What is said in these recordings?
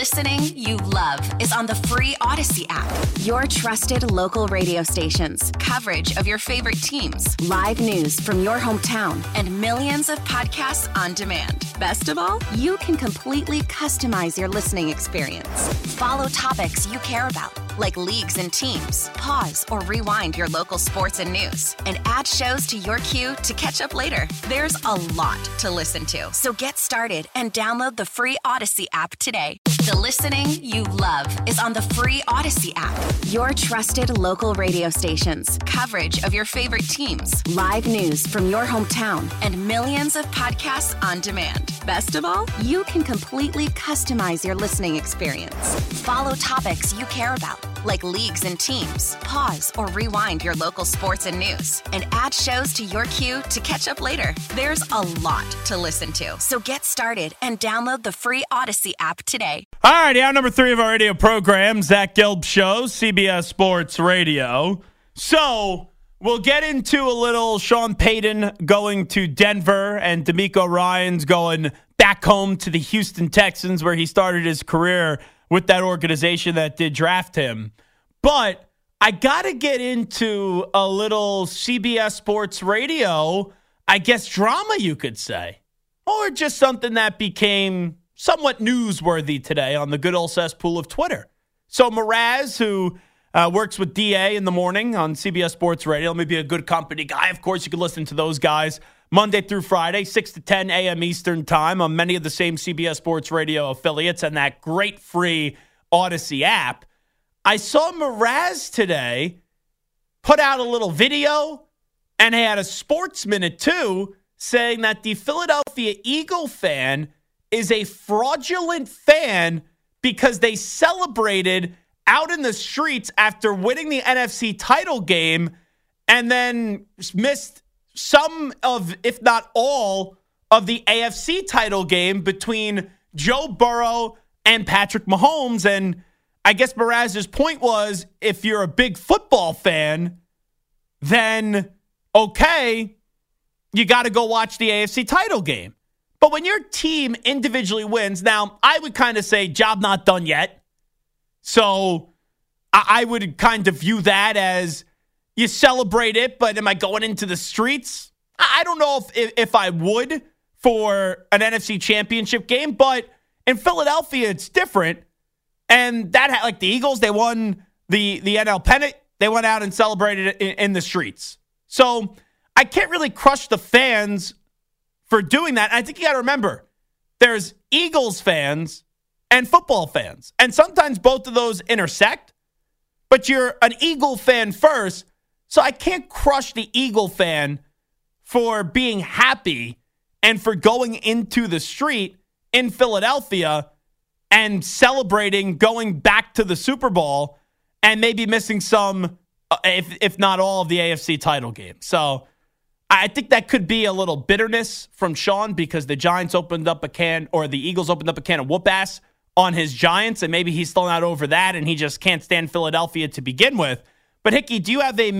listening you love is on the free Odyssey app. Your trusted local radio stations, coverage of your favorite teams, live news from your hometown, and millions of podcasts on demand. Best of all, you can completely customize your listening experience. Follow topics you care about, like leagues and teams. Pause or rewind your local sports and news, and add shows to your queue to catch up later. There's a lot to listen to, so get started and download the free Odyssey app today. The listening you love is on the free Odyssey app. Your trusted local radio stations, coverage of your favorite teams, live news from your hometown, and millions of podcasts on demand. Best of all, you can completely customize your listening experience. Follow topics you care about, like leagues and teams. Pause or rewind your local sports and news, and add shows to your queue to catch up later. There's a lot to listen to, so get started and download the free Odyssey app today. All right, hour number 3 of our radio program, Zach Gelb Show, CBS Sports Radio. So we'll get into a little Sean Payton going to Denver and DeMeco Ryans going back home to the Houston Texans, where he started his career with that organization that did draft him. But I got to get into a little CBS Sports Radio, I guess, drama, you could say, or just something that became somewhat newsworthy today on the good old cesspool of Twitter. So Mraz, who works with DA in the morning on CBS Sports Radio, let me be a good company guy. Of course, you can listen to those guys Monday through Friday, 6 to 10 a.m. Eastern time on many of the same CBS Sports Radio affiliates and that great free Odyssey app. I saw Mraz today put out a little video, and he had a Sports Minute too, saying that the Philadelphia Eagle fan is a fraudulent fan because they celebrated out in the streets after winning the NFC title game and then missed some of, if not all, of the AFC title game between Joe Burrow and Patrick Mahomes. And I guess Mraz's point was, if you're a big football fan, then okay, you got to go watch the AFC title game. But when your team individually wins, now I would kind of say job not done yet. So I would kind of view that as you celebrate it, but am I going into the streets? I don't know if I would for an NFC championship game, but in Philadelphia, it's different. And that, like the Eagles, they won the NL pennant. They went out and celebrated it in the streets. So I can't really crush the fans for doing that. And I think you got to remember, there's Eagles fans and football fans. And sometimes both of those intersect, but you're an Eagle fan first. So I can't crush the Eagle fan for being happy and for going into the street in Philadelphia and celebrating going back to the Super Bowl and maybe missing some, if not all, of the AFC title game. So I think that could be a little bitterness from Sean because the Giants opened up a can, or the Eagles opened up a can of whoop ass on his Giants, and maybe he's still not over that and he just can't stand Philadelphia to begin with. But Hickey, do you have a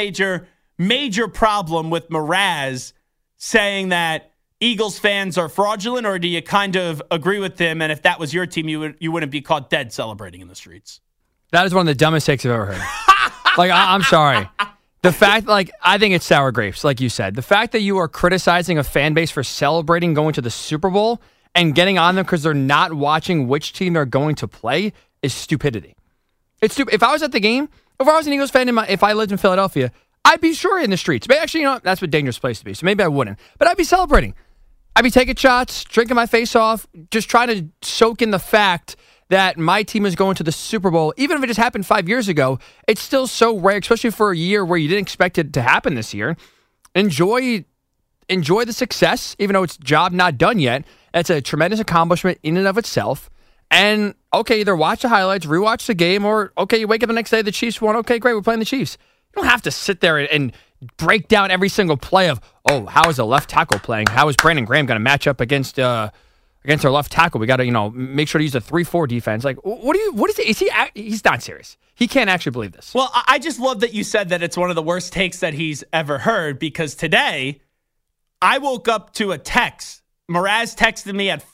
major problem with Mraz saying that Eagles fans are fraudulent, or do you kind of agree with him, and if that was your team, you wouldn't be caught dead celebrating in the streets? That is one of the dumbest takes I've ever heard. I'm sorry. The fact, I think it's sour grapes, like you said. The fact that you are criticizing a fan base for celebrating going to the Super Bowl and getting on them because they're not watching which team they're going to play is stupidity. It's stupid. If I was at the game, if I was an Eagles fan, if I lived in Philadelphia, I'd be sure in the streets. But actually, that's a dangerous place to be, so maybe I wouldn't. But I'd be celebrating. I'd be taking shots, drinking my face off, just trying to soak in the fact that my team is going to the Super Bowl. Even if it just happened 5 years ago, it's still so rare, especially for a year where you didn't expect it to happen this year. Enjoy the success, even though it's job not done yet. It's a tremendous accomplishment in and of itself. And, okay, either watch the highlights, rewatch the game, or, okay, you wake up the next day, the Chiefs won. Okay, great, we're playing the Chiefs. You don't have to sit there and break down every single play of, how is the left tackle playing? How is Brandon Graham going to match up against our left tackle? We got to, make sure to use a 3-4 defense. What is it? He's not serious. He can't actually believe this. Well, I just love that you said that it's one of the worst takes that he's ever heard, because today I woke up to a text. Mraz texted me at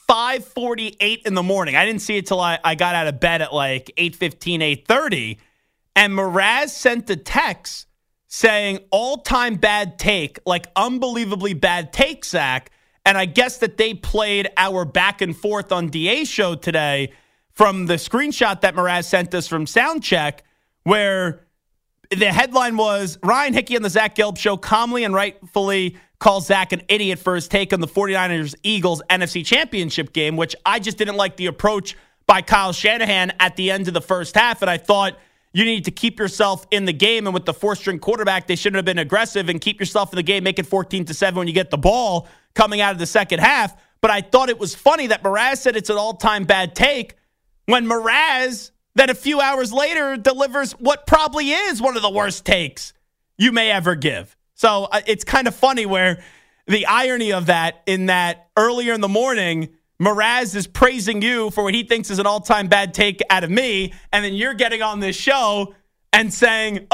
5:48 in the morning. I didn't see it till I got out of bed at like 8:15, 8:30. And Mraz sent a text saying, all-time bad take, like unbelievably bad take, Zach. And I guess that they played our back and forth on DA's show today from the screenshot that Mraz sent us from Soundcheck, where the headline was, Ryan Hickey on the Zach Gelb Show calmly and rightfully calls Zach an idiot for his take on the 49ers-Eagles NFC Championship game, which I just didn't like the approach by Kyle Shanahan at the end of the first half. And I thought you need to keep yourself in the game. And with the four-string quarterback, they shouldn't have been aggressive and keep yourself in the game, make it 14-7 when you get the ball coming out of the second half. But I thought it was funny that Mraz said it's an all-time bad take when Mraz then a few hours later delivers what probably is one of the worst takes you may ever give. So it's kind of funny where the irony of that, in that earlier in the morning, Mraz is praising you for what he thinks is an all-time bad take out of me, and then you're getting on this show and saying,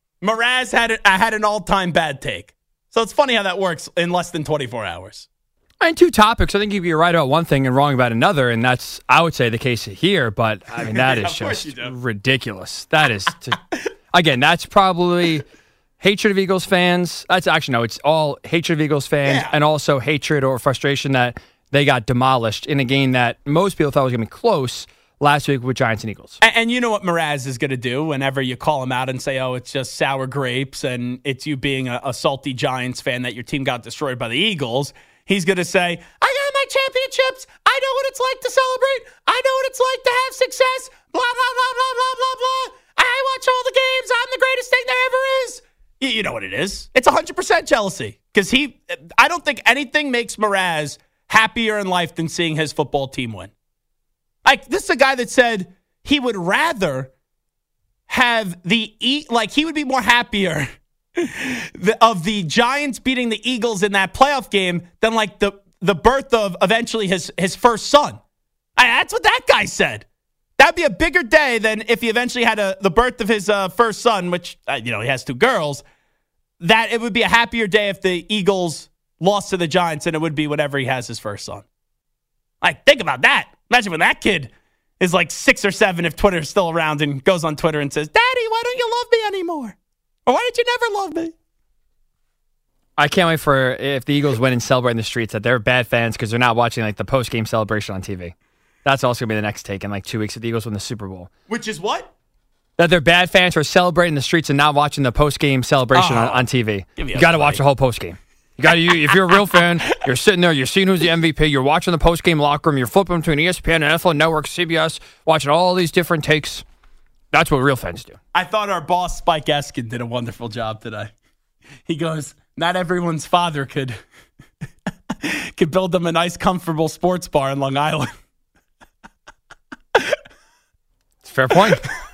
Mraz had an all-time bad take. So it's funny how that works in less than 24 hours. And two topics. I think you're right about one thing and wrong about another, and that's, I would say, the case here. But, I mean, that is just ridiculous. That is, again, that's probably hatred of Eagles fans. That's actually, no, it's all hatred of Eagles fans and also hatred or frustration that they got demolished in a game that most people thought was going to be close last week with Giants and Eagles. And you know what Mraz is going to do whenever you call him out and say, it's just sour grapes and it's you being a salty Giants fan that your team got destroyed by the Eagles. He's going to say, I got my championships. I know what it's like to celebrate. I know what it's like to have success. Blah, blah, blah, blah, blah, blah, blah. I watch all the games. I'm the greatest thing there ever is. You know what it is. It's 100% jealousy. Because I don't think anything makes Mraz happier in life than seeing his football team win. Like, this is a guy that said he would rather have he would be more happier of the Giants beating the Eagles in that playoff game than like the birth of eventually his first son. That's what that guy said. That'd be a bigger day than if he eventually had the birth of his first son, which, he has two girls. That it would be a happier day if the Eagles lost to the Giants than it would be whenever he has his first son. Like, think about that. Imagine when that kid is like 6 or 7, if Twitter's still around, and goes on Twitter and says, Daddy, why don't you love me anymore? Or why did you never love me? I can't wait for if the Eagles win and celebrate in the streets that they're bad fans because they're not watching like the post-game celebration on TV. That's also going to be the next take in like 2 weeks if the Eagles win the Super Bowl. Which is what? That they're bad fans for celebrating in the streets and not watching the post-game celebration on TV. You got to watch the whole post-game. You got to. If you're a real fan, you're sitting there, you're seeing who's the MVP, you're watching the post-game locker room, you're flipping between ESPN and NFL Network, CBS, watching all these different takes. That's what real fans do. I thought our boss, Spike Eskin, did a wonderful job today. He goes, not everyone's father could build them a nice, comfortable sports bar in Long Island. It's a fair point.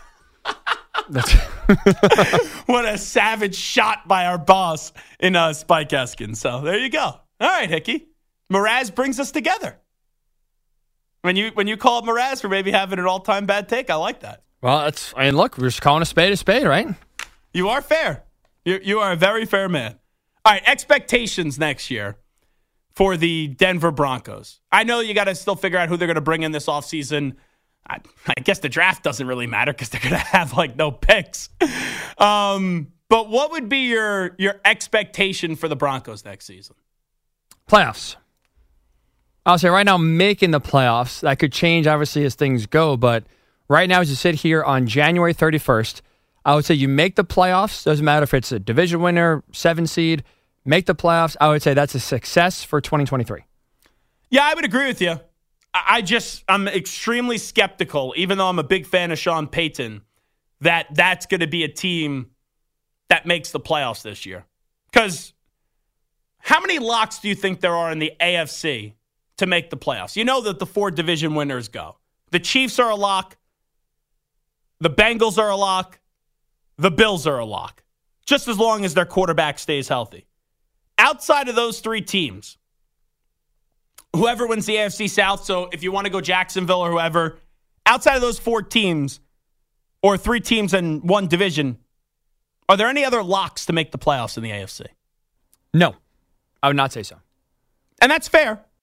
What a savage shot by our boss in Spike Eskin. So there you go. All right, Hickey. Mraz brings us together. When you called Mraz for maybe having an all-time bad take, I like that. Well, look, we're just calling a spade, right? You are fair. You are a very fair man. All right, expectations next year for the Denver Broncos. I know you got to still figure out who they're going to bring in this offseason. I guess the draft doesn't really matter because they're going to have no picks. But what would be your expectation for the Broncos next season? Playoffs. I'll say right now, making the playoffs. That could change, obviously, as things go. But right now, as you sit here on January 31st, I would say you make the playoffs. Doesn't matter if it's a division winner, 7 seed. Make the playoffs. I would say that's a success for 2023. Yeah, I would agree with you. I'm extremely skeptical, even though I'm a big fan of Sean Payton, that's going to be a team that makes the playoffs this year. Because how many locks do you think there are in the AFC to make the playoffs? You know that the 4 division winners go. The Chiefs are a lock. The Bengals are a lock. The Bills are a lock. Just as long as their quarterback stays healthy. Outside of those 3 teams, whoever wins the AFC South, so if you want to go Jacksonville or whoever, outside of those 4 teams or 3 teams in one division, are there any other locks to make the playoffs in the AFC? No, I would not say so. And that's fair.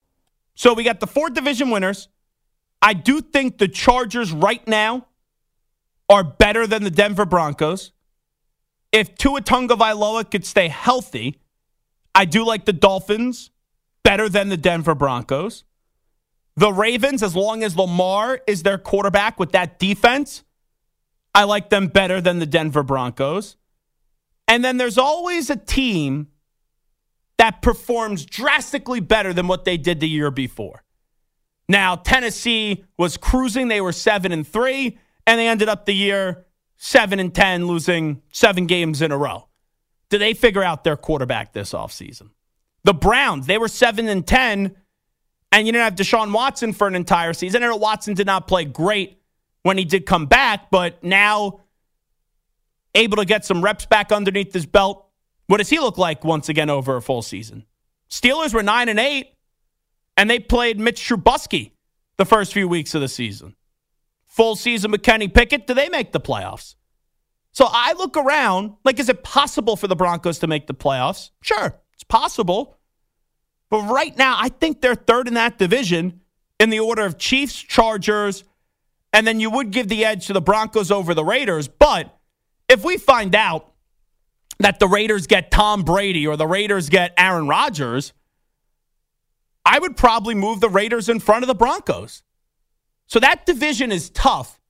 So we got the 4 division winners. I do think the Chargers right now are better than the Denver Broncos. If Tua Tagovailoa could stay healthy, I do like the Dolphins better than the Denver Broncos. The Ravens, as long as Lamar is their quarterback with that defense, I like them better than the Denver Broncos. And then there's always a team that performs drastically better than what they did the year before. Now, Tennessee was cruising. They were 7-3, and they ended up the year 7-10, losing 7 games in a row. Do they figure out their quarterback this offseason? The Browns, they were 7-10, and you didn't have Deshaun Watson for an entire season. I know Watson did not play great when he did come back, but now able to get some reps back underneath his belt. What does he look like once again over a full season? Steelers were 9-8, and they played Mitch Trubisky the first few weeks of the season. Full season with Kenny Pickett, do they make the playoffs? So I look around, like, is it possible for the Broncos to make the playoffs? Sure, it's possible. But right now, I think they're third in that division in the order of Chiefs, Chargers, and then you would give the edge to the Broncos over the Raiders. But if we find out that the Raiders get Tom Brady or the Raiders get Aaron Rodgers, I would probably move the Raiders in front of the Broncos. So that division is tough.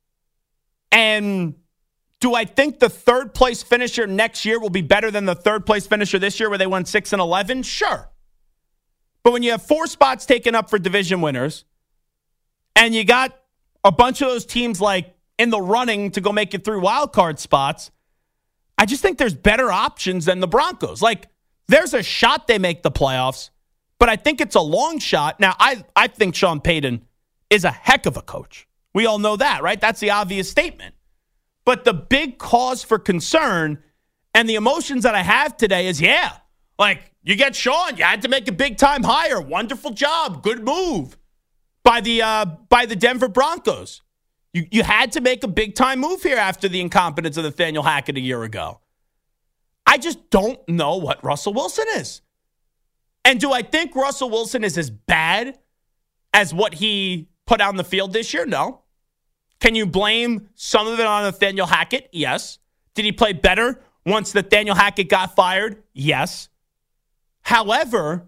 And do I think the third place finisher next year will be better than the third place finisher this year where they won 6-11? Sure. But when you have 4 spots taken up for division winners and you got a bunch of those teams like in the running to go make it through wild card spots, I just think there's better options than the Broncos. Like, there's a shot they make the playoffs, but I think it's a long shot. Now, I think Sean Payton is a heck of a coach. We all know that, right? That's the obvious statement. But the big cause for concern and the emotions that I have today is, like, you get Sean, you had to make a big-time hire. Wonderful job. Good move by the Denver Broncos. You had to make a big-time move here after the incompetence of Nathaniel Hackett a year ago. I just don't know what Russell Wilson is. And do I think Russell Wilson is as bad as what he put out on the field this year? No. Can you blame some of it on Nathaniel Hackett? Yes. Did he play better once Nathaniel Hackett got fired? Yes. However,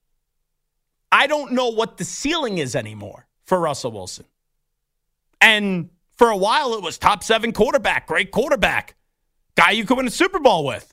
I don't know what the ceiling is anymore for Russell Wilson. And for a while, it was top 7 quarterback, great quarterback, guy you could win a Super Bowl with.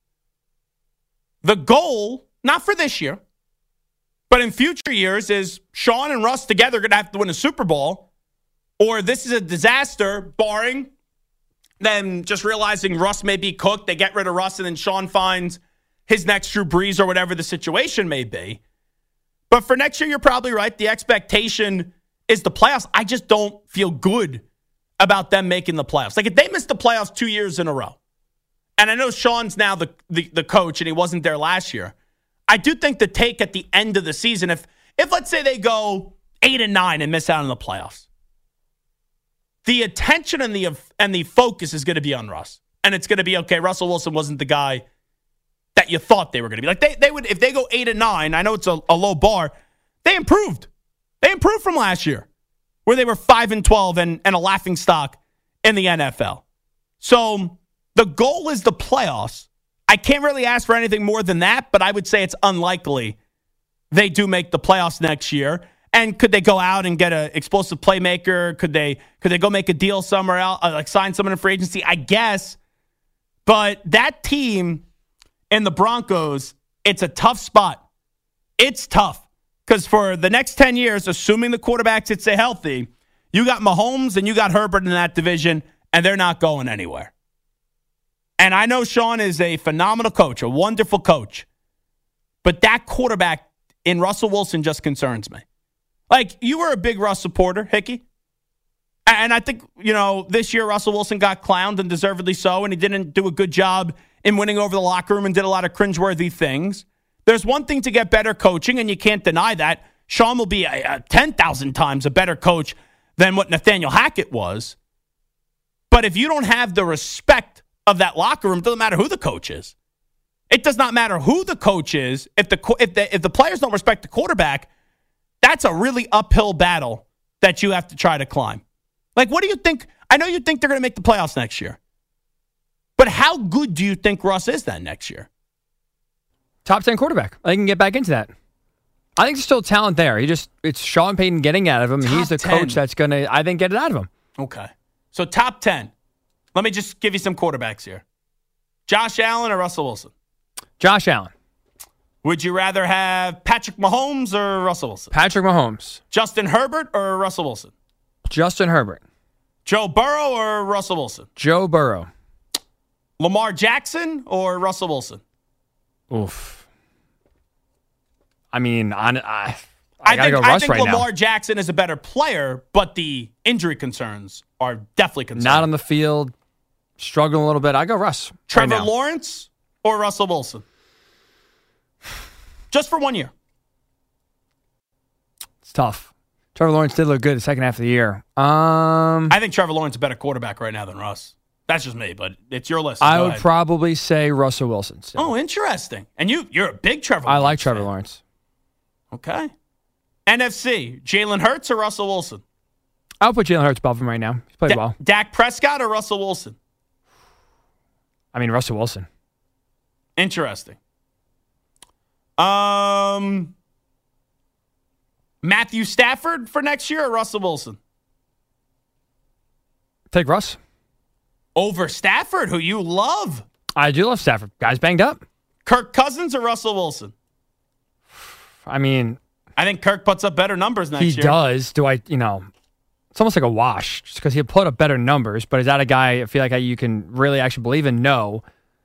The goal, not for this year, but in future years, is Sean and Russ together going to have to win a Super Bowl, or this is a disaster, barring them just realizing Russ may be cooked. They get rid of Russ, and then Sean finds his next Drew Brees or whatever the situation may be. But for next year, you're probably right. The expectation is the playoffs. I just don't feel good about them making the playoffs. Like, if they missed the playoffs 2 years in a row, and I know Sean's now the coach and he wasn't there last year, I do think the take at the end of the season, if let's say they go 8-9 and miss out on the playoffs, the attention and the focus is going to be on Russ. And it's going to be, okay, Russell Wilson wasn't the guy that you thought they were going to be. Like, they would, if they go 8-9, I know it's a low bar, they improved. They improved from last year, where they were 5-12 and a laughingstock in the NFL. So the goal is the playoffs. I can't really ask for anything more than that, but I would say it's unlikely they do make the playoffs next year. And could they go out and get an explosive playmaker? Could they go make a deal somewhere else, like sign someone in free agency? I guess. But that team and the Broncos, it's a tough spot. It's tough. Because for the next 10 years, assuming the quarterbacks stay healthy, you got Mahomes and you got Herbert in that division, and they're not going anywhere. And I know Sean is a phenomenal coach, a wonderful coach. But that quarterback in Russell Wilson just concerns me. Like, you were a big Russ supporter, Hickey. And I think, this year Russell Wilson got clowned, and deservedly so, and he didn't do a good job in winning over the locker room and did a lot of cringeworthy things. There's one thing to get better coaching, and you can't deny that. Sean will be 10,000 times a better coach than what Nathaniel Hackett was. But if you don't have the respect of that locker room, it doesn't matter who the coach is. It does not matter who the coach is. If the players don't respect the quarterback, That's a really uphill battle that you have to try to climb. Like, what do you think? I know you think they're going to make the playoffs next year. But how good do you think Russ is then next year? Top 10 quarterback. I can get back into that. I think there's still talent there. It's Sean Payton getting out of him. He's the coach that's going to, I think, get it out of him. Okay. So top 10. Let me just give you some quarterbacks here. Josh Allen or Russell Wilson? Josh Allen. Would you rather have Patrick Mahomes or Russell Wilson? Patrick Mahomes. Justin Herbert or Russell Wilson? Justin Herbert. Joe Burrow or Russell Wilson? Joe Burrow. Lamar Jackson or Russell Wilson? Oof. I mean, I gotta go Russ right now. I think Lamar Jackson is a better player, but the injury concerns are definitely concerning. Not on the field, struggling a little bit. I go Russ. Trevor right Lawrence or Russell Wilson? Just for 1 year. It's tough. Trevor Lawrence did look good the second half of the year. I think Trevor Lawrence is a better quarterback right now than Russ. That's just me, but it's your list. I would probably say Russell Wilson still. Oh, interesting. And you're a big Trevor Lawrence I like Trevor fan. Lawrence. Okay. NFC, Jalen Hurts or Russell Wilson? I'll put Jalen Hurts above him right now. He's played well. Dak Prescott or Russell Wilson? I mean, Russell Wilson. Interesting. Matthew Stafford for next year or Russell Wilson? Take Russ. Over Stafford, who you love. I do love Stafford. Guy's banged up. Kirk Cousins or Russell Wilson? I mean, I think Kirk puts up better numbers next year. He does. It's almost like a wash just because he'll put up better numbers. But is that a guy I feel like you can really actually believe in? No.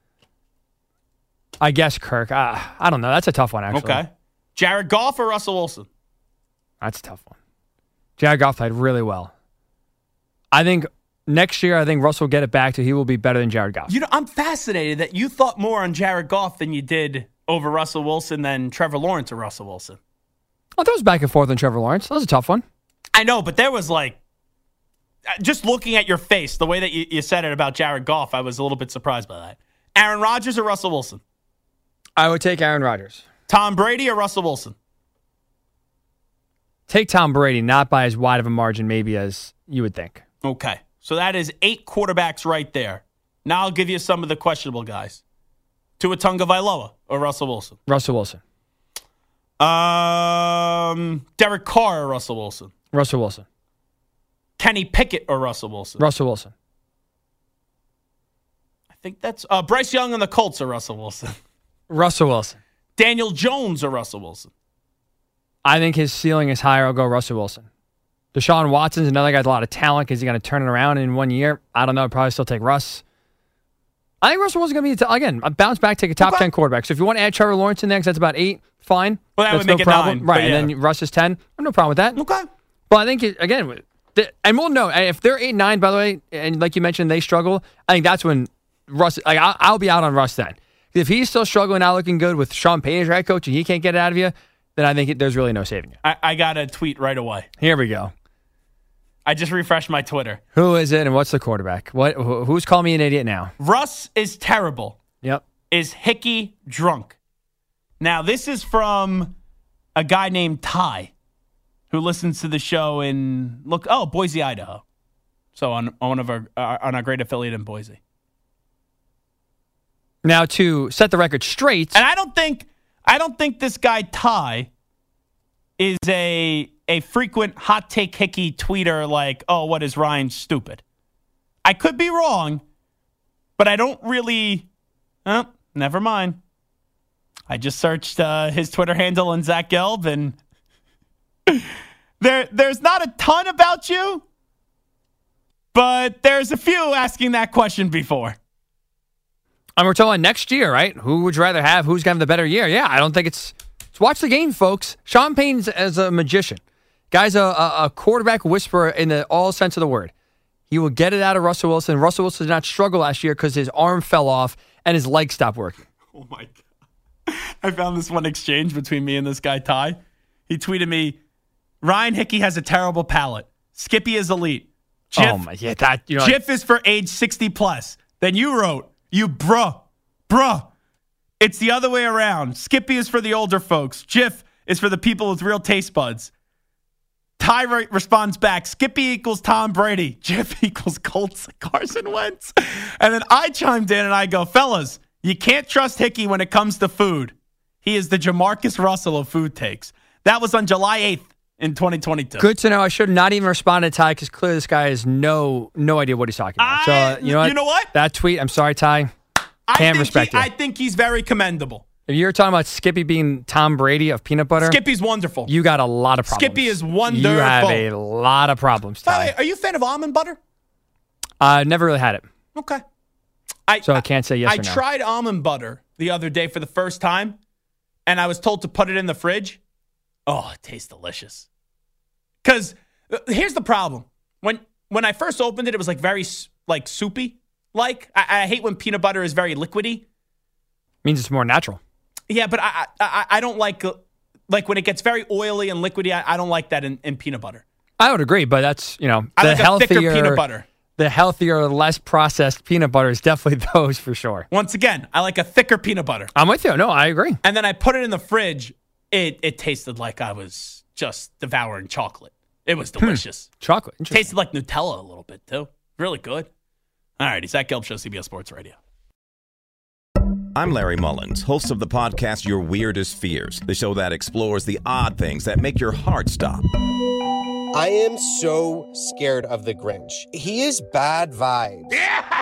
I guess Kirk. I don't know. That's a tough one, actually. Okay. Jared Goff or Russell Wilson? That's a tough one. Jared Goff played really well. I think next year, Russell will get it back to he will be better than Jared Goff. I'm fascinated that you thought more on Jared Goff than you did over Russell Wilson than Trevor Lawrence or Russell Wilson. Oh, that was back and forth on Trevor Lawrence. That was a tough one. I know, but there was just looking at your face, the way that you said it about Jared Goff, I was a little bit surprised by that. Aaron Rodgers or Russell Wilson? I would take Aaron Rodgers. Tom Brady or Russell Wilson? Take Tom Brady, not by as wide of a margin maybe as you would think. Okay. So that is 8 quarterbacks right there. Now I'll give you some of the questionable guys. Tua Tagovailoa or Russell Wilson? Russell Wilson. Derek Carr or Russell Wilson? Russell Wilson. Kenny Pickett or Russell Wilson? Russell Wilson. I think that's Bryce Young and the Colts or Russell Wilson? Russell Wilson. Daniel Jones or Russell Wilson? I think his ceiling is higher. I'll go Russell Wilson. Deshaun Watson's another guy with a lot of talent. Is he going to turn it around in 1 year? I don't know. I'd probably still take Russ. I think Russell Wilson's going to be, again, a bounce back, take a top 10 quarterback. So if you want to add Trevor Lawrence in there, because that's about 8, fine. Well, that that's would make no it problem. 9. Right, yeah. and then Russ is 10. I have no problem with that. Okay. But I think, again, and we'll know. If they're 8-9, by the way, and like you mentioned, they struggle, I think that's when Russ, I'll be out on Russ then. If he's still struggling, not looking good with Sean Payton as your head coach, and he can't get it out of you, then I think there's really no saving you. I got a tweet right away. Here we go. I just refreshed my Twitter. Who is it and what's the quarterback? Who's calling me an idiot now? Russ is terrible. Yep. Is Hickey drunk? Now, this is from a guy named Ty who listens to the show in, Boise, Idaho. So on our great affiliate in Boise. Now, to set the record straight. And I don't think this guy Ty is a frequent hot take Hickey tweeter like, oh, what is Ryan stupid? I could be wrong, but I don't really. Never mind. I just searched his Twitter handle and Zach Gelb, and there's not a ton about you, but there's a few asking that question before. And we're talking next year, right? Who would you rather have? Who's going to have the better year? Yeah, I don't think it's watch the game, folks. Sean Payton's as a magician. Guy's a quarterback whisperer in the all sense of the word. He will get it out of Russell Wilson. Russell Wilson did not struggle last year because his arm fell off and his leg stopped working. Oh, my God. I found this one exchange between me and this guy, Ty. He tweeted me, Ryan Hickey has a terrible palate. Skippy is elite. Jiff is for age 60 plus. Then you wrote, bruh. It's the other way around. Skippy is for the older folks. Jiff is for the people with real taste buds. Ty responds back, Skippy equals Tom Brady. Jeff equals Colts Carson Wentz. And then I chimed in and I go, fellas, you can't trust Hickey when it comes to food. He is the Jamarcus Russell of food takes. That was on July 8th in 2022. Good to know. I should not even respond to Ty because clearly this guy has no idea what he's talking about. So you know what? That tweet, I'm sorry, Ty. Can't respect it. I think he's very commendable. If you're talking about Skippy being Tom Brady of peanut butter, Skippy's wonderful. You got a lot of problems. Skippy is wonderful. You have a lot of problems, Ty. By the way, are you a fan of almond butter? Never really had it. Okay. So I can't say yes or no. I tried almond butter the other day for the first time, and I was told to put it in the fridge. Oh, it tastes delicious. Because here's the problem. When I first opened it, it was like very like soupy. Like I hate when peanut butter is very liquidy. Means it's more natural. Yeah, but I don't like when it gets very oily and liquidy. I don't like that in peanut butter. I would agree, but that's I like a thicker peanut butter. The healthier, less processed peanut butter is definitely those for sure. Once again, I like a thicker peanut butter. I'm with you. No, I agree. And then I put it in the fridge. It tasted like I was just devouring chocolate. It was delicious. Chocolate. Tasted like Nutella a little bit, too. Really good. All right, Zach Gelb Show, CBS Sports Radio. I'm Larry Mullins, host of the podcast Your Weirdest Fears, the show that explores the odd things that make your heart stop. I am so scared of the Grinch. He is bad vibes.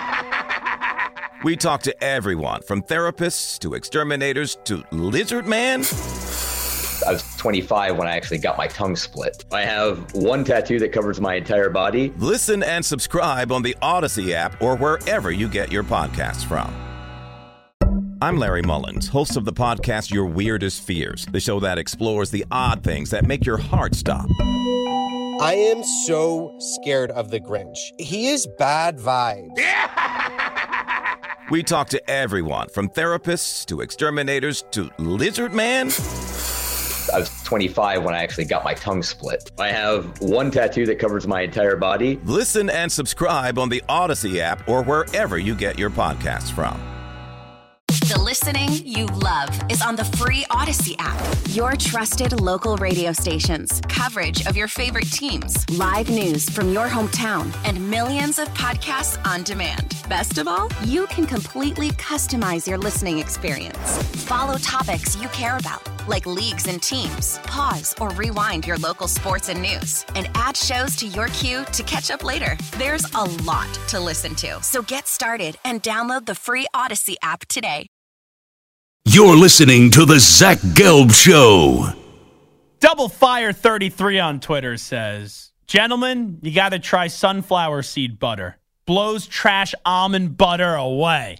We talk to everyone from therapists to exterminators to Lizard Man. I was 25 when I actually got my tongue split. I have one tattoo that covers my entire body. Listen and subscribe on the Odyssey app or wherever you get your podcasts from. I'm Larry Mullins, host of the podcast Your Weirdest Fears, the show that explores the odd things that make your heart stop. I am so scared of the Grinch. He is bad vibes. We talk to everyone from therapists to exterminators to Lizard Man. I was 25 when I actually got my tongue split. I have one tattoo that covers my entire body. Listen and subscribe on the Odyssey app or wherever you get your podcasts from. The listening you love is on the free Odyssey app. Your trusted local radio stations, coverage of your favorite teams, live news from your hometown, and millions of podcasts on demand. Best of all, you can completely customize your listening experience. Follow topics you care about, like leagues and teams. Pause or rewind your local sports and news, and add shows to your queue to catch up later. There's a lot to listen to, so get started and download the free Odyssey app today. You're listening to the Zach Gelb Show. Double Fire 33 on Twitter says, gentlemen, you got to try sunflower seed butter. Blows trash almond butter away.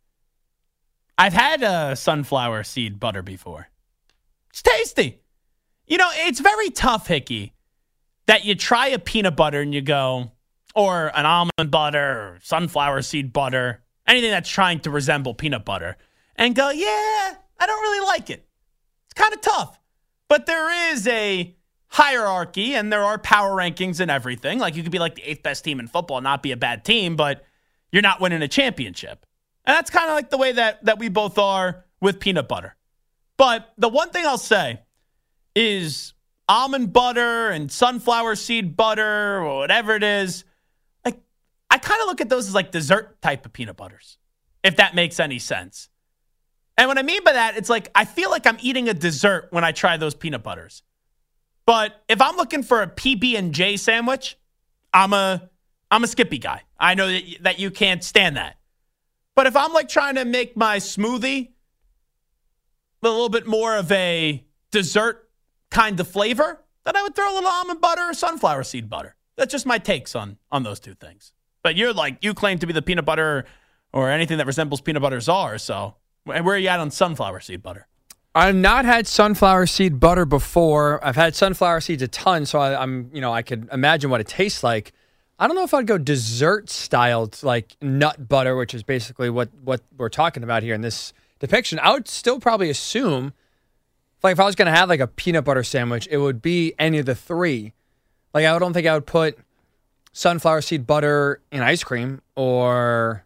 I've had sunflower seed butter before. It's tasty. You know, it's very tough, Hickey, that you try a peanut butter and you go, or an almond butter, or sunflower seed butter, anything that's trying to resemble peanut butter, and go, yeah, I don't really like it. It's kind of tough. But there is a hierarchy, and there are power rankings and everything. Like, you could be like the 8th best team in football, not be a bad team, but you're not winning a championship. And that's kind of like the way that we both are with peanut butter. But the one thing I'll say is almond butter and sunflower seed butter or whatever it is, like, I kind of look at those as like dessert type of peanut butters, if that makes any sense. And what I mean by that, it's like I feel like I'm eating a dessert when I try those peanut butters. But if I'm looking for a PB&J sandwich, I'm a Skippy guy. I know that you can't stand that. But if I'm like trying to make my smoothie with a little bit more of a dessert kind of flavor, then I would throw a little almond butter or sunflower seed butter. That's just my takes on those two things. But you claim to be the peanut butter or anything that resembles peanut butter czar, so where are you at on sunflower seed butter? I've not had sunflower seed butter before. I've had sunflower seeds a ton, so I could imagine what it tastes like. I don't know if I'd go dessert styled like nut butter, which is basically what we're talking about here in this depiction. I would still probably assume, like if I was going to have like a peanut butter sandwich, it would be any of the three. Like I don't think I would put sunflower seed butter in ice cream or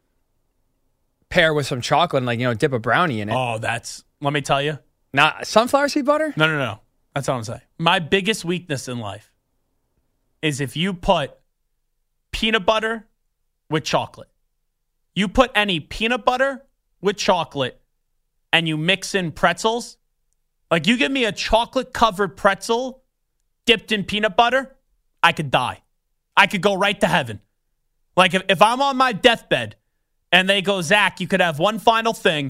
pair with some chocolate and dip a brownie in it. Oh, let me tell you. Not sunflower seed butter? No. That's all I'm saying. My biggest weakness in life is if you put peanut butter with chocolate. You put any peanut butter with chocolate and you mix in pretzels. Like, you give me a chocolate-covered pretzel dipped in peanut butter, I could die. I could go right to heaven. Like, if I'm on my deathbed and they go, Zach, you could have one final thing.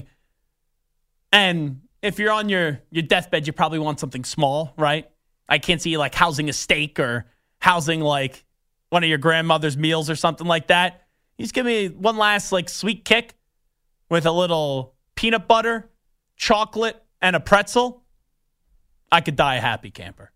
And if you're on your deathbed, you probably want something small, right? I can't see you, like, housing a steak or housing, like, one of your grandmother's meals or something like that. You just give me one last, like, sweet kick with a little peanut butter, chocolate, and a pretzel. I could die a happy camper.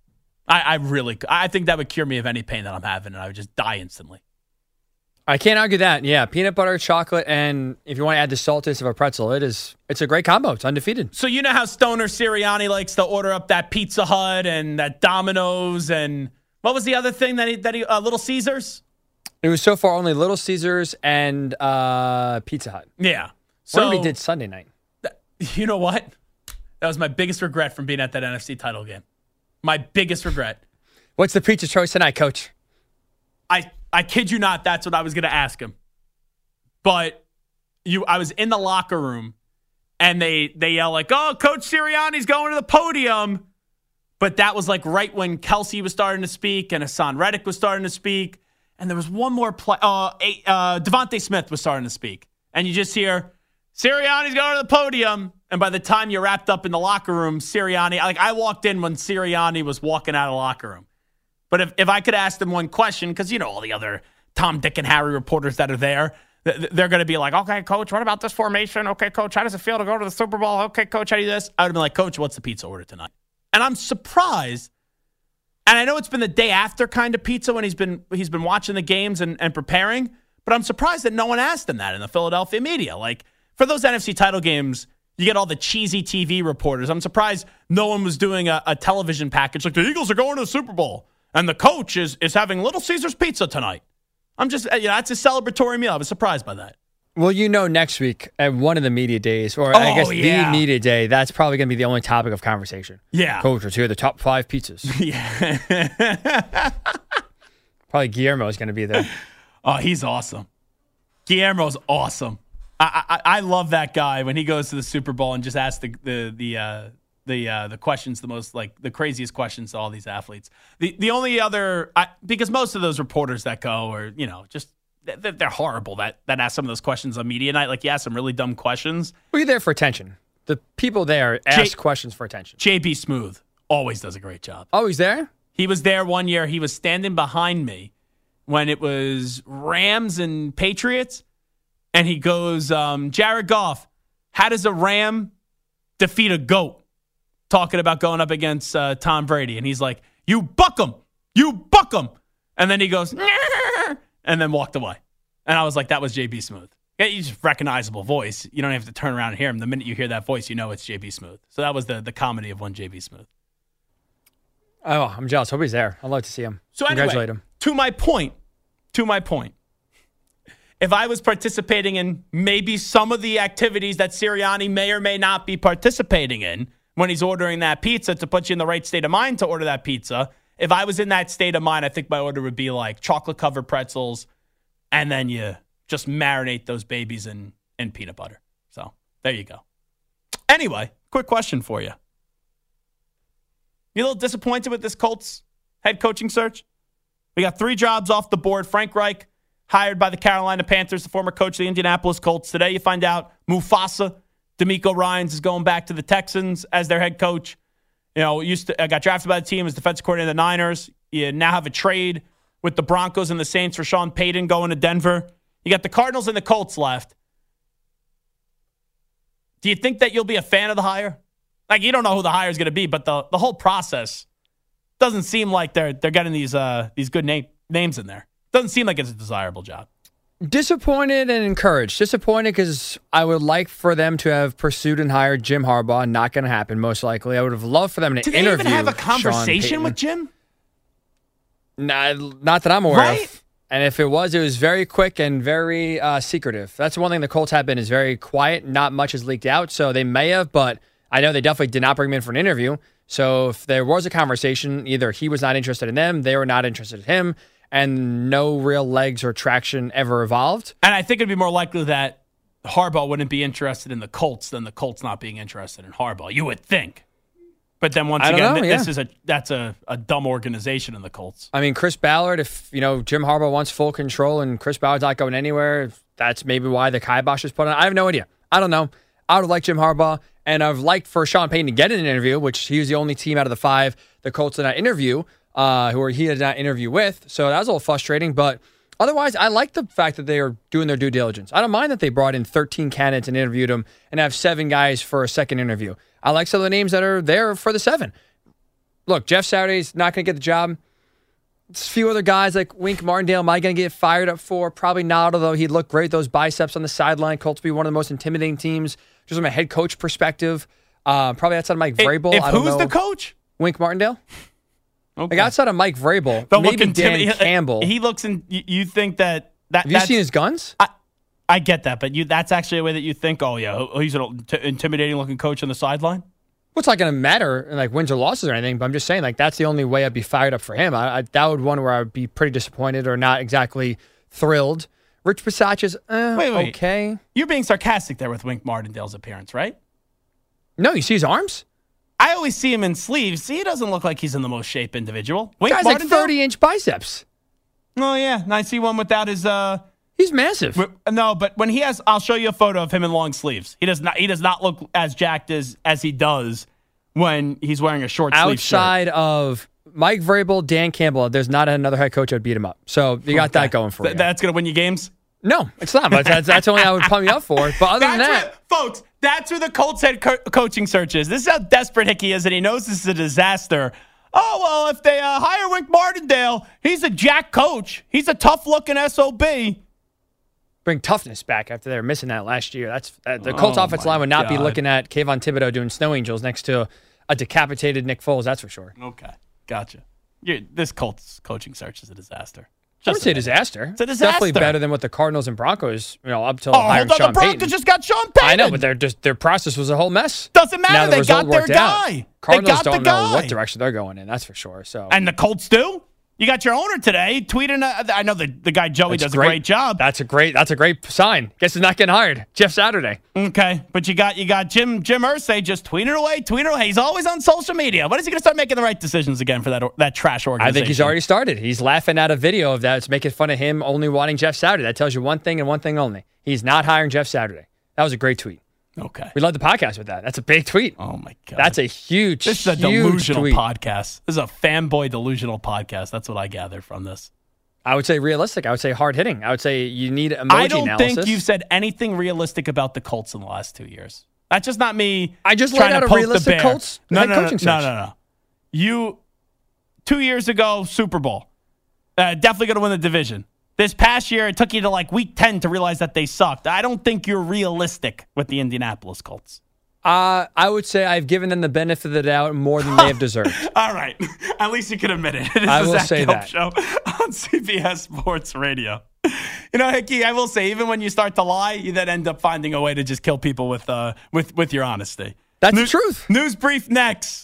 I think that would cure me of any pain that I'm having, and I would just die instantly. I can't argue that. Yeah, peanut butter, chocolate, and if you want to add the saltiness of a pretzel, it's a great combo. It's undefeated. So you know how Stoner Sirianni likes to order up that Pizza Hut and that Domino's and what was the other thing that he Little Caesars? It was so far only Little Caesars and Pizza Hut. Yeah. So what we did Sunday night. You know what? That was my biggest regret from being at that NFC title game. My biggest regret. What's the pizza choice tonight, Coach? I kid you not, that's what I was going to ask him. But I was in the locker room, and they yell like, oh, Coach Sirianni's going to the podium. But that was like right when Kelsey was starting to speak and Hassan Reddick was starting to speak. And there was one more play. Devontae Smith was starting to speak. And you just hear, Sirianni's going to the podium. And by the time you're wrapped up in the locker room, Sirianni, like I walked in when Sirianni was walking out of the locker room. But if I could ask them one question, because you know all the other Tom, Dick, and Harry reporters that are there, they're going to be like, okay, Coach, what about this formation? Okay, Coach, how does it feel to go to the Super Bowl? Okay, Coach, how do you do this? I would have been like, Coach, what's the pizza order tonight? And I'm surprised. And I know it's been the day after kind of pizza when he's been watching the games and preparing, but I'm surprised that no one asked him that in the Philadelphia media. Like, for those NFC title games, you get all the cheesy TV reporters. I'm surprised no one was doing a television package like the Eagles are going to the Super Bowl and the coach is having Little Caesars pizza tonight. I'm just, that's a celebratory meal. I was surprised by that. Well, next week at one of the media days, or I guess the media day, that's probably going to be the only topic of conversation. Yeah. Coach, let's hear the top 5 pizzas. Yeah. Probably Guillermo's going to be there. Oh, he's awesome. Guillermo's awesome. I love that guy when he goes to the Super Bowl and just asks the questions, the most like the craziest questions to all these athletes. The only other because most of those reporters that go are just they're horrible that ask some of those questions on media night. Like you ask some really dumb questions. Well, you're there for attention. The people there ask questions for attention. JB Smooth always does a great job. Oh, he's there? He was there one year. He was standing behind me when it was Rams and Patriots. And he goes, Jared Goff, how does a Ram defeat a goat? Talking about going up against Tom Brady. And he's like, you buck him. You buck him. And then he goes, nah, and then walked away. And I was like, that was JB Smooth. Yeah, he's just recognizable voice. You don't have to turn around and hear him. The minute you hear that voice, you know it's JB Smooth. So that was the comedy of one JB Smooth. Oh, I'm jealous. Hope he's there. I'd love to see him. So congratulate anyway, him. To my point. If I was participating in maybe some of the activities that Sirianni may or may not be participating in when he's ordering that pizza to put you in the right state of mind to order that pizza, if I was in that state of mind, I think my order would be like chocolate-covered pretzels, and then you just marinate those babies in peanut butter. So there you go. Anyway, quick question for you. You a little disappointed with this Colts head coaching search? We got 3 jobs off the board. Frank Reich, hired by the Carolina Panthers, the former coach of the Indianapolis Colts. Today you find out Mufasa, D'Amico Ryans, is going back to the Texans as their head coach. Got drafted by the team as defensive coordinator of the Niners. You now have a trade with the Broncos and the Saints for Sean Payton going to Denver. You got the Cardinals and the Colts left. Do you think that you'll be a fan of the hire? Like, you don't know who the hire is going to be, but the whole process doesn't seem like they're getting these good names in there. Doesn't seem like it's a desirable job. Disappointed and encouraged. Disappointed because I would like for them to have pursued and hired Jim Harbaugh. Not going to happen, most likely. I would have loved for them to interview. Did they even have a conversation with Jim? Nah, not that I'm aware of. And if it was very quick and very secretive. That's one thing the Colts have been, is very quiet. Not much has leaked out, so they may have, but I know they definitely did not bring him in for an interview. So if there was a conversation, either he was not interested in them, they were not interested in him, and no real legs or traction ever evolved. And I think it'd be more likely that Harbaugh wouldn't be interested in the Colts than the Colts not being interested in Harbaugh. You would think. But then once again, that's a dumb organization in the Colts. I mean, Chris Ballard, if Jim Harbaugh wants full control and Chris Ballard's not going anywhere, that's maybe why the kibosh is put on. I have no idea. I don't know. I would have liked Jim Harbaugh, and I've liked for Sean Payton to get an interview, which he was the only team out of the 5 the Colts did not interview, he did not interview with. So that was a little frustrating. But otherwise, I like the fact that they are doing their due diligence. I don't mind that they brought in 13 candidates and interviewed them and have 7 guys for a second interview. I like some of the names that are there for the 7. Look, Jeff Saturday's not going to get the job. There's a few other guys like Wink Martindale. Am I going to get fired up for? Probably not, although he'd look great. Those biceps on the sideline. Colts be one of the most intimidating teams, just from a head coach perspective. Probably outside of Mike Vrabel. I don't know. Who's the coach? Wink Martindale. Okay. Like outside of Mike Vrabel, maybe Dan Campbell. He looks in. You think that have you seen his guns? I get that, but that's actually a way that you think, oh, yeah, he's an intimidating-looking coach on the sideline? Well, it's not going to matter in like wins or losses or anything, but I'm just saying like that's the only way I'd be fired up for him. That would one where I would be pretty disappointed or not exactly thrilled. Rich Bisaccia's wait. Okay. You're being sarcastic there with Wink Martindale's appearance, right? No, you see his arms? I always see him in sleeves. See, he doesn't look like he's in the most shape individual. Wink guy's Martindale? Like 30-inch biceps. Oh, yeah. And I see one without his... He's massive. No, but when he has, I'll show you a photo of him in long sleeves. He does not look as jacked as he does when he's wearing a short sleeve shirt. Outside of Mike Vrabel, Dan Campbell, there's not another head coach that would beat him up. So you got that going for you. That's going to win you games? No, it's not. But that's only I would pump you up for. But other than that, folks, that's where the Colts head coaching search is. This is how desperate Hickey is, and he knows this is a disaster. Oh, well, if they hire Wink Martindale, he's a jack coach. He's a tough-looking SOB. Bring toughness back after they were missing that last year. That's the Colts offensive line would not be looking at Kayvon Thibodeau doing snow angels next to a decapitated Nick Foles, that's for sure. Okay, gotcha. This Colts coaching search is a disaster. I wouldn't say disaster. It's a disaster. Definitely better than what the Cardinals and Broncos, up till hiring Sean Payton. The Broncos just got Sean Payton. I know, but their process was a whole mess. Doesn't matter. They got their guy. Cardinals don't know what direction they're going in. That's for sure. So, and the Colts do. You got your owner today tweeting. I know the guy Joey does a great job. That's a great sign. Guess he's not getting hired. Jeff Saturday. Okay, but you got Jim Irsay just tweeting away. He's always on social media. When is he going to start making the right decisions again for that trash organization? I think he's already started. He's laughing at a video of that. It's making fun of him only wanting Jeff Saturday. That tells you one thing and one thing only. He's not hiring Jeff Saturday. That was a great tweet. Okay. We love the podcast with that. That's a big tweet. Oh, my God. That's a huge, This is a delusional podcast. This is a fanboy delusional podcast. That's what I gathered from this. I would say realistic. I would say hard-hitting. I would say you need emoji analysis. I don't think you've said anything realistic about the Colts in the last 2 years. That's just not me. I just laid out a realistic Colts head coaching search. No. You, 2 years ago, Super Bowl. Definitely going to win the division. This past year, it took you to like week 10 to realize that they sucked. I don't think you're realistic with the Indianapolis Colts. I would say I've given them the benefit of the doubt more than they have deserved. All right. At least you can admit it. It is I will the Zach say Gelb that. Show on CBS Sports Radio. Hickey, I will say, even when you start to lie, you then end up finding a way to just kill people with your honesty. That's the truth. News brief next.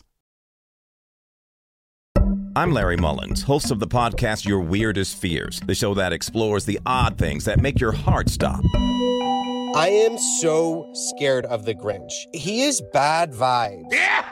I'm Larry Mullins, host of the podcast Your Weirdest Fears, the show that explores the odd things that make your heart stop. I am so scared of the Grinch. He is bad vibes.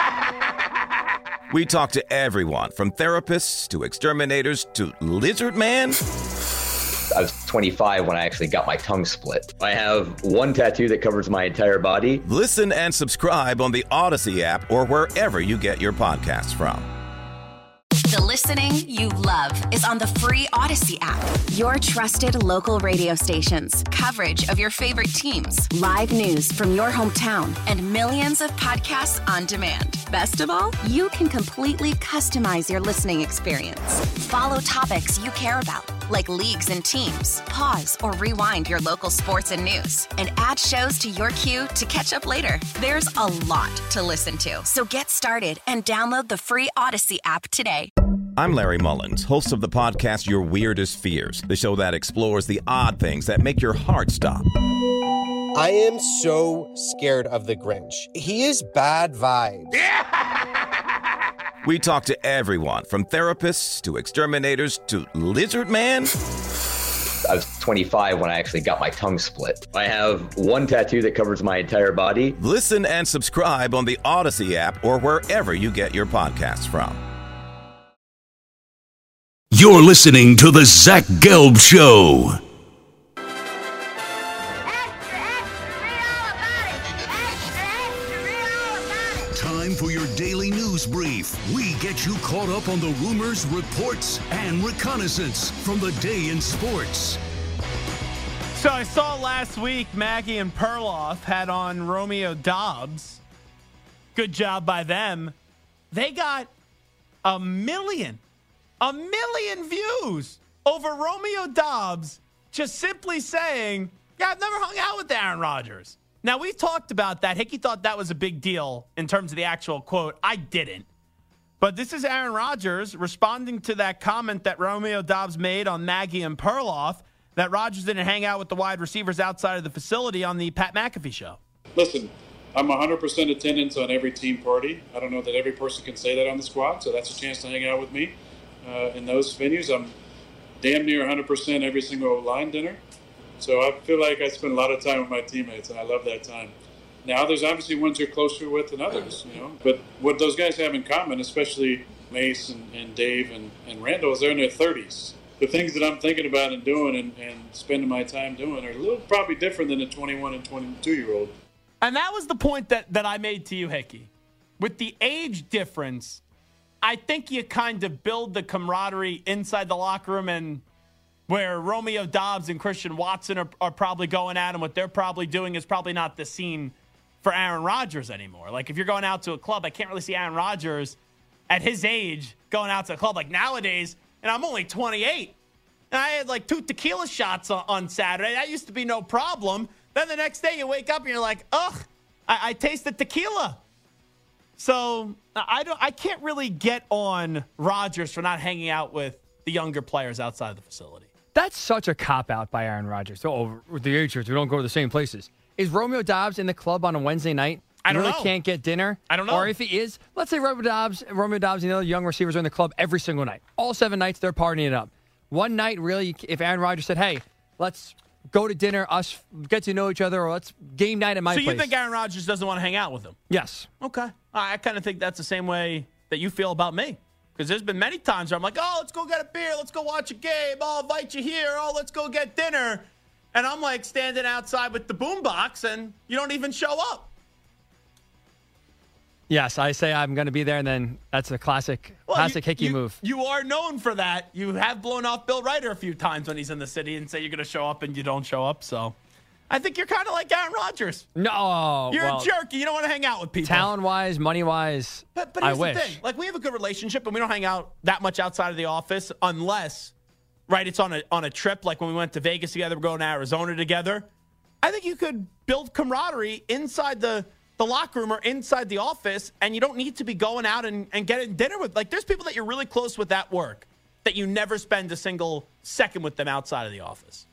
We talk to everyone from therapists to exterminators to Lizard Man. I was 25 when I actually got my tongue split. I have one tattoo that covers my entire body. Listen and subscribe on the Odyssey app or wherever you get your podcasts from. The listening you love is on the free Odyssey app. Your trusted local radio stations, coverage of your favorite teams, live news from your hometown, and millions of podcasts on demand. Best of all, you can completely customize your listening experience. Follow topics you care about, like leagues and teams. Pause or rewind your local sports and news, and add shows to your queue to catch up later. There's a lot to listen to, so get started and download the free Odyssey app today. I'm Larry Mullins, host of the podcast Your Weirdest Fears, the show that explores the odd things that make your heart stop. I am so scared of the Grinch. He is bad vibes. We talk to everyone from therapists to exterminators to lizard man. I was 25 when I actually got my tongue split. I have one tattoo that covers my entire body. Listen and subscribe on the Odyssey app or wherever you get your podcasts from. You're listening to The Zach Gelb Show. Time for your daily news brief. We get you caught up on the rumors, reports, and reconnaissance from the day in sports. So I saw last week Maggie and Perloff had on Romeo Doubs. Good job by them. They got 1 million views over Romeo Doubs just simply saying, yeah, I've never hung out with Aaron Rodgers. Now, we've talked about that. Hickey thought that was a big deal in terms of the actual quote. I didn't. But this is Aaron Rodgers responding to that comment that Romeo Doubs made on Maggie and Perloff, that Rodgers didn't hang out with the wide receivers outside of the facility on the Pat McAfee show. Listen, I'm 100% attendance on every team party. I don't know that every person can say that on the squad, so that's a chance to hang out with me in those venues. I'm damn near 100% every single line dinner. So I feel like I spend a lot of time with my teammates, and I love that time. Now, there's obviously ones you're closer with than others, But what those guys have in common, especially Mace and Dave and Randall, is they're in their 30s. The things that I'm thinking about and doing and spending my time doing are a little probably different than a 21 and 22-year-old. And that was the point that I made to you, Hickey. With the age difference, I think you kind of build the camaraderie inside the locker room, and where Romeo Doubs and Christian Watson are probably going at, and what they're probably doing is probably not the scene for Aaron Rodgers anymore. Like, if you're going out to a club, I can't really see Aaron Rodgers at his age going out to a club. Like, nowadays, and I'm only 28, and I had like 2 tequila shots on Saturday. That used to be no problem. Then the next day you wake up and you're like, ugh, I tasted tequila. So I can't really get on Rodgers for not hanging out with the younger players outside of the facility. That's such a cop-out by Aaron Rodgers. Oh, with the age we don't go to the same places. Is Romeo Doubs in the club on a Wednesday night? I don't know. Can't get dinner? I don't know. Or if he is, let's say Romeo Doubs and the other young receivers are in the club every single night. All 7 nights, they're partying it up. One night, really, if Aaron Rodgers said, hey, let's go to dinner, us get to know each other, or let's game night at my place. So you think Aaron Rodgers doesn't want to hang out with him? Yes. Okay. I kind of think that's the same way that you feel about me. Because there's been many times where I'm like, oh, let's go get a beer. Let's go watch a game. I'll invite you here. Oh, let's go get dinner. And I'm like standing outside with the boombox, and you don't even show up. Yes, I say I'm going to be there, and then that's a classic Hickey move. You are known for that. You have blown off Bill Ryder a few times when he's in the city and say you're going to show up, and you don't show up. So I think you're kind of like Aaron Rodgers. No. You're a jerk. You don't want to hang out with people. Talent-wise, money-wise, but I here's wish. The thing. Like, we have a good relationship, and we don't hang out that much outside of the office unless, right, it's on a trip. Like when we went to Vegas together, we're going to Arizona together. I think you could build camaraderie inside the locker room or inside the office, and you don't need to be going out and getting dinner with. Like, there's people that you're really close with at work that you never spend a single second with them outside of the office.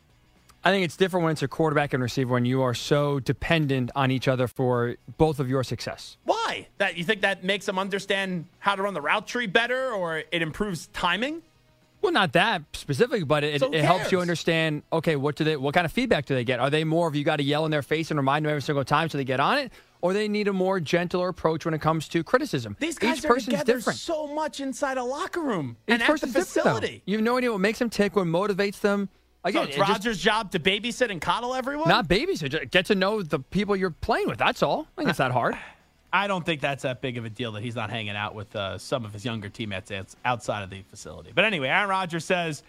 I think it's different when it's a quarterback and receiver, when you are so dependent on each other for both of your success. Why? That you think that makes them understand how to run the route tree better, or it improves timing? Well, not that specifically, but it helps you understand, okay, what kind of feedback do they get? Are they more of you got to yell in their face and remind them every single time so they get on it? Or they need a more gentler approach when it comes to criticism? These guys are together so much inside a locker room and at the facility. You have no idea what makes them tick, what motivates them. Again, so it's Rodgers' job to babysit and coddle everyone? Not babysit. Just get to know the people you're playing with. That's all. I think it's that hard. I don't think that's that big of a deal that he's not hanging out with some of his younger teammates outside of the facility. But anyway, Aaron Rodgers says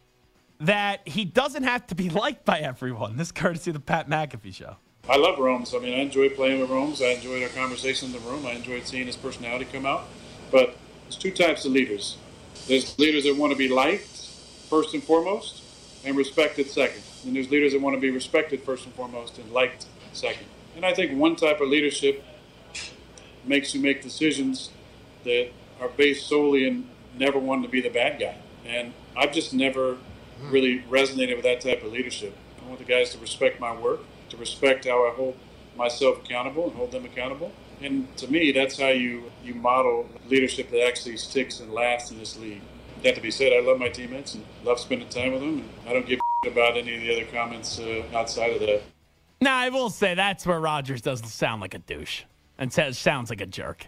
that he doesn't have to be liked by everyone. This courtesy of the Pat McAfee show. I love Romes. I mean, I enjoy playing with Romes. I enjoyed our conversation in the room. I enjoyed seeing his personality come out. But there's 2 types of leaders. There's leaders that want to be liked first and foremost and respected second. And there's leaders that want to be respected first and foremost and liked second. And I think one type of leadership makes you make decisions that are based solely in never wanting to be the bad guy. And I've just never really resonated with that type of leadership. I want the guys to respect my work, to respect how I hold myself accountable and hold them accountable, And to me, that's how you model leadership that actually sticks and lasts in this league. That to be said, I love my teammates and love spending time with them. And I don't give a about any of the other comments outside of that. Now, I will say that's where Rodgers does sound like a douche and sounds like a jerk.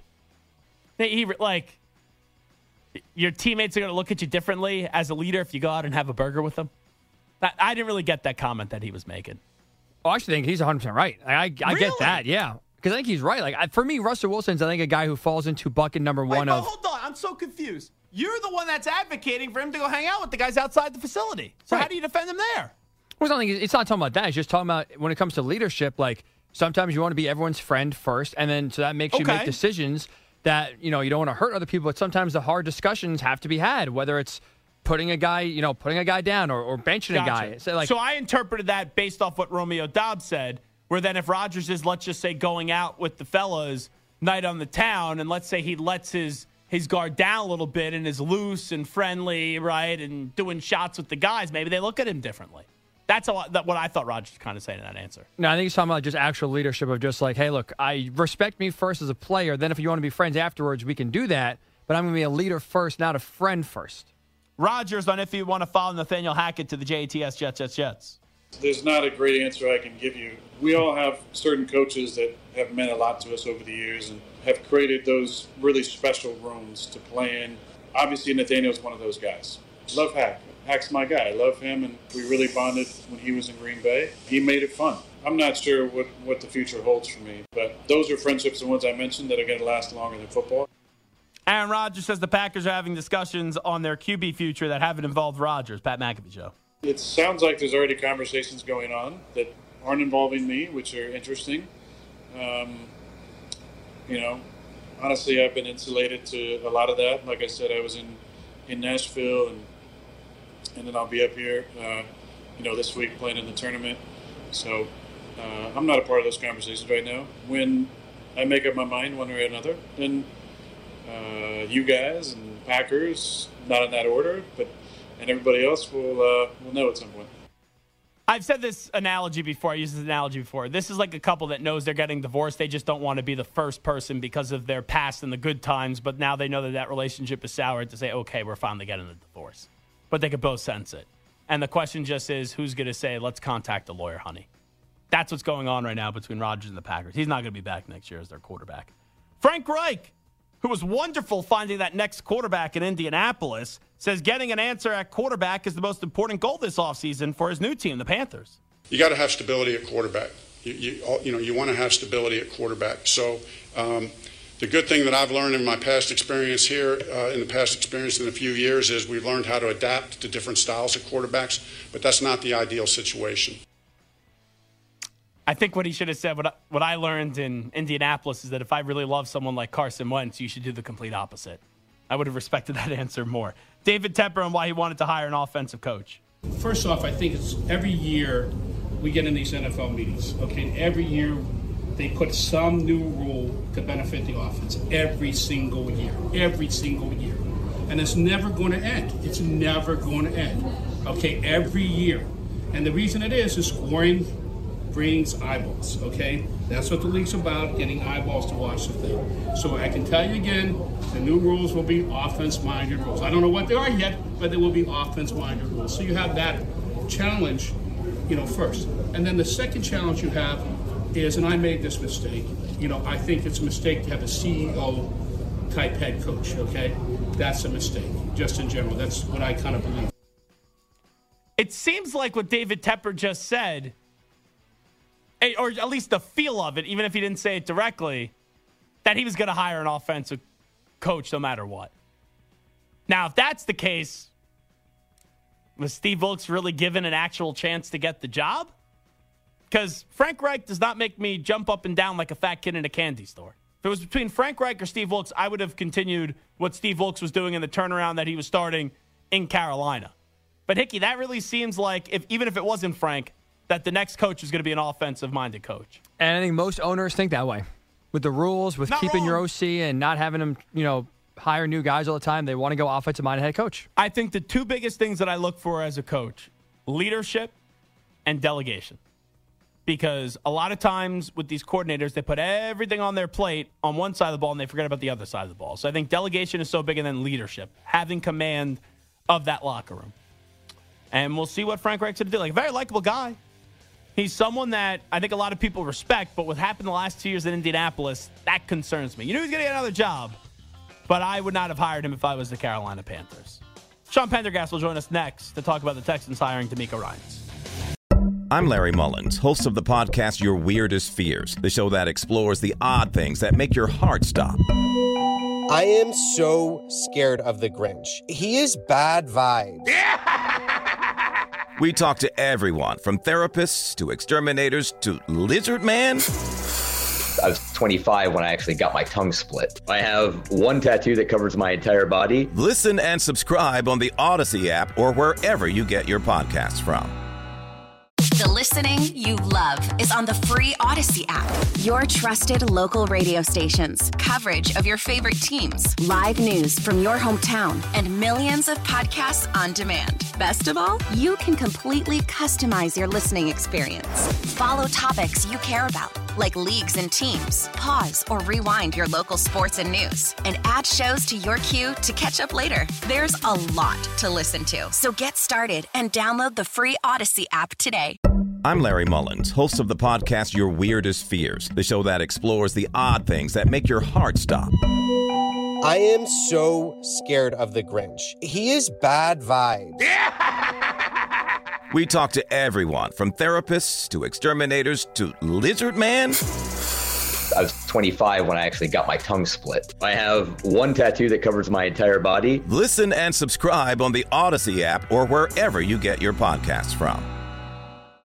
Your teammates are going to look at you differently as a leader if you go out and have a burger with them. I didn't really get that comment that he was making. Oh, I actually think he's 100% right. I Really? get that, yeah. Because I think he's right. For me, Russell Wilson's, I think, a guy who falls into bucket number one of... Hold on. I'm so confused. You're the one that's advocating for him to go hang out with the guys outside the facility. So how do you defend him there? Well, it's not talking about that. It's just talking about when it comes to leadership, sometimes you want to be everyone's friend first, and then so that makes you make decisions that, you don't want to hurt other people, but sometimes the hard discussions have to be had, whether it's putting a guy down or benching a guy. So I interpreted that based off what Romeo Doubs said, where then if Rodgers is, let's just say, going out with the fellas night on the town, and let's say he lets his guard down a little bit and is loose and friendly, right, and doing shots with the guys, maybe they look at him differently. That's what I thought Rodgers was kind of saying in that answer. No, I think he's talking about just actual leadership of just hey, look, I respect me first as a player. Then if you want to be friends afterwards, we can do that. But I'm going to be a leader first, not a friend first. Rodgers on if you want to follow Nathaniel Hackett to the JTS Jets. There's not a great answer I can give you. We all have certain coaches that have meant a lot to us over the years and have created those really special rooms to play in. Obviously, Nathaniel's one of those guys. Love Hack. Hack's my guy. I love him, and we really bonded when he was in Green Bay. He made it fun. I'm not sure what the future holds for me, but those are friendships, the ones I mentioned, that are going to last longer than football. Aaron Rodgers says the Packers are having discussions on their QB future that haven't involved Rodgers. Pat McAfee Show. It sounds like there's already conversations going on that aren't involving me, which are interesting. Honestly, I've been insulated to a lot of that. Like I said, I was in Nashville, and then I'll be up here, this week playing in the tournament. So I'm not a part of those conversations right now. When I make up my mind one way or another, then you guys and Packers, not in that order, and everybody else will know at some point. I've said this analogy before. I used this analogy before. This is like a couple that knows they're getting divorced. They just don't want to be the first person because of their past and the good times, but now they know that relationship is sour to say, okay, we're finally getting a divorce. But they could both sense it. And the question just is, who's going to say, let's contact the lawyer, honey? That's what's going on right now between Rodgers and the Packers. He's not going to be back next year as their quarterback. Frank Reich, who was wonderful finding that next quarterback in Indianapolis, says getting an answer at quarterback is the most important goal this offseason for his new team, the Panthers. You got to have stability at quarterback. You want to have stability at quarterback. So the good thing that I've learned in my past experience here, in a few years, is we've learned how to adapt to different styles of quarterbacks, but that's not the ideal situation. I think what he should have said, what I learned in Indianapolis, is that if I really love someone like Carson Wentz, you should do the complete opposite. I would have respected that answer more. David Tepper on why he wanted to hire an offensive coach. First off, I think it's every year we get in these NFL meetings, okay? And every year they put some new rule to benefit the offense. Every single year. And it's never going to end. It's never going to end, okay? Every year. And the reason it is scoring brings eyeballs, okay? That's what the league's about, getting eyeballs to watch the thing. So I can tell you again, the new rules will be offense-minded rules. I don't know what they are yet, but they will be offense-minded rules. So you have that challenge, first. And then the second challenge you have is, and I made this mistake, I think it's a mistake to have a CEO-type head coach, okay? That's a mistake, just in general. That's what I kind of believe. It seems like what David Tepper just said, or at least the feel of it, even if he didn't say it directly, that he was going to hire an offensive coach no matter what. Now, if that's the case, was Steve Wilks really given an actual chance to get the job? Because Frank Reich does not make me jump up and down like a fat kid in a candy store. If it was between Frank Reich or Steve Wilks, I would have continued what Steve Wilks was doing in the turnaround that he was starting in Carolina. But, Hickey, that really seems like, even if it wasn't Frank, that the next coach is going to be an offensive-minded coach. And I think most owners think that way. With the rules, with keeping your OC and not having them, hire new guys all the time, they want to go offensive-minded head coach. I think the two biggest things that I look for as a coach, leadership and delegation. because a lot of times with these coordinators, they put everything on their plate on one side of the ball and they forget about the other side of the ball. So I think delegation is so big, and then leadership, having command of that locker room. And we'll see what Frank Reich's going to do. Like, a very likable guy. He's someone that I think a lot of people respect, but what happened the last 2 years in Indianapolis, that concerns me. You knew he was going to get another job, but I would not have hired him if I was the Carolina Panthers. Sean Pendergast will join us next to talk about the Texans hiring DeMeco Ryans. I'm Larry Mullins, host of the podcast Your Weirdest Fears, the show that explores the odd things that make your heart stop. I am so scared of the Grinch. He is bad vibes. We talk to everyone from therapists to exterminators to Lizard Man. I was 25 when I actually got my tongue split. I have one tattoo that covers my entire body. Listen and subscribe on the Odyssey app or wherever you get your podcasts from. The listening you love is on the free Odyssey app. Your trusted local radio stations, coverage of your favorite teams, live news from your hometown, and millions of podcasts on demand. Best of all, you can completely customize your listening experience. Follow topics you care about, like leagues and teams. Pause or rewind your local sports and news, and add shows to your queue to catch up later. There's a lot to listen to, so get started and download the free Odyssey app today. I'm Larry Mullins, host of the podcast Your Weirdest Fears, the show that explores the odd things that make your heart stop. I am so scared of the Grinch. He is bad vibes. We talk to everyone from therapists to exterminators to Lizard Man. I was 25 when I actually got my tongue split. I have one tattoo that covers my entire body. Listen and subscribe on the Odyssey app or wherever you get your podcasts from.